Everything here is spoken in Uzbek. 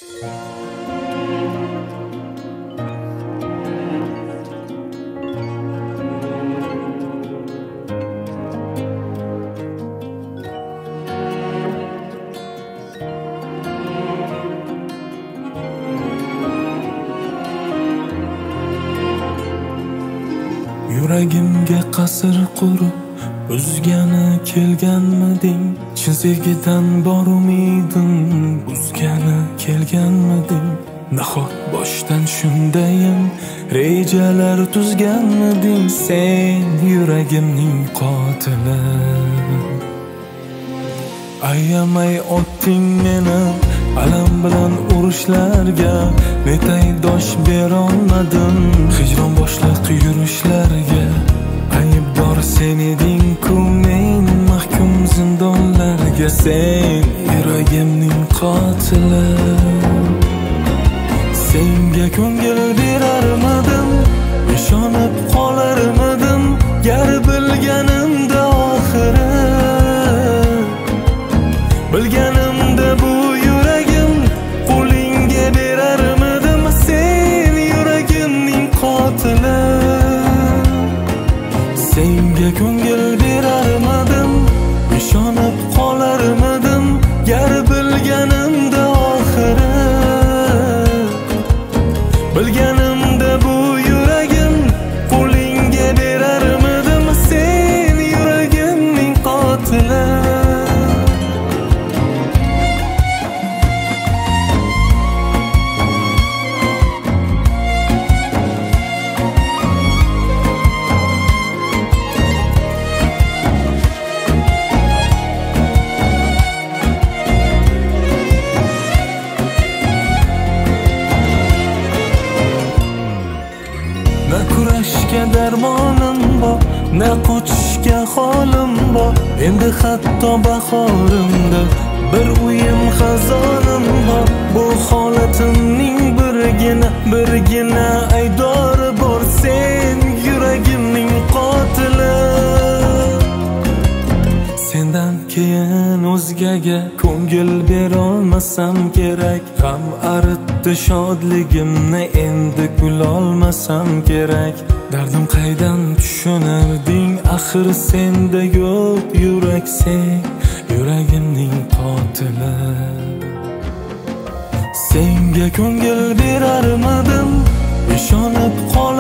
Yuragimga qasr qurib buzgani kelganmiding? Chin sevgidan bor umidim buzgani kelganmiding? Nahot boshdan shundayin rejalar tuzganmiding? Sen yuragimning qotili. Ayamay otding meni alam bilan urushlarga, netay dosh berolmadim hijron boshliq yurishlarga. Aybdor sen eding-ku, men mahkum zindonlarga. Sen yuragimning qotili. Senga ko'ngil berarmidim, ishonib qolarmidim, gar bilganimda oxiri. Bilganimda bu yuragim qo'lingga berarmidim. Sen yuragimning qotili. Senga ko'ngil berarmidim, ishonib qolarmidim, gar bilganimda oxiri. Bilganimda bu yuragim qo'lingga berarmidim. Sen yuragimning qotili. Na kurashga darmonim bor, na qochishga holim bor. Endi hatto bahorimda bir o'yin xazonim bor. Bu holatimning birgina aydori bor. Sen yuragimning qotili. Sendan keyin o'zgaga ko'ngil berolmasam kerak. G'am aritdi shodligimni, endi kulolmasam kerak. Dardim qaydan tushunarding, axir senda yo'q yurak. Sen yuragimning qotili. Senga ko'ngil berarmidim, ishonib qol